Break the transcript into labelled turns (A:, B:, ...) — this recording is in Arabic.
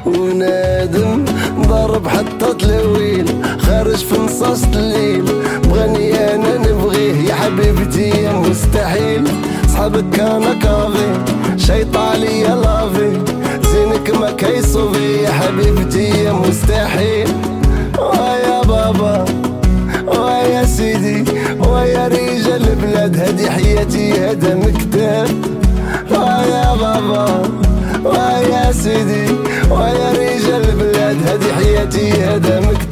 A: ونادم ضرب حتى تلويل خارج في نصاص الليل بغني انا نبغيه يا حبيبتي يا مستحيل صحابك كان كافي شيطالي يا لافي زينك ما كيصوفي يا حبيبتي يا مستحيل ويا بابا ويا سيدي ويا رجال البلاد هدي حياتي هذا مكتاب ويا بابا ويا سيدي ويا رجال البلاد هدي حياتي هذا مكتاب